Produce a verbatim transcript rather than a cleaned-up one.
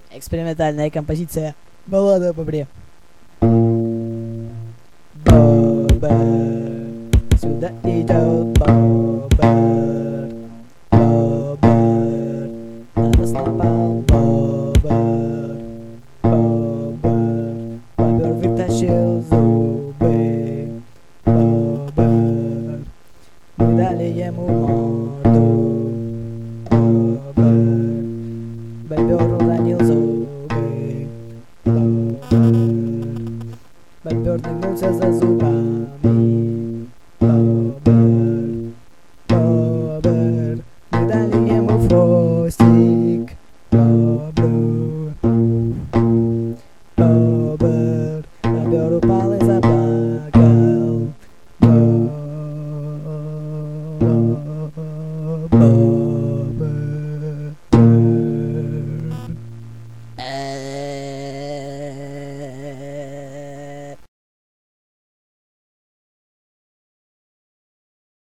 Экспериментальная композиция «Баллада о бобре». Бобер, сюда идет бобер. Бобер, на нас напал бобер. Бобер, бобер вытащил зубы. Бобер, мы дали ему морду. Бобер, бобер уронил зубы. Бобер, бобер нагнулся за зубы.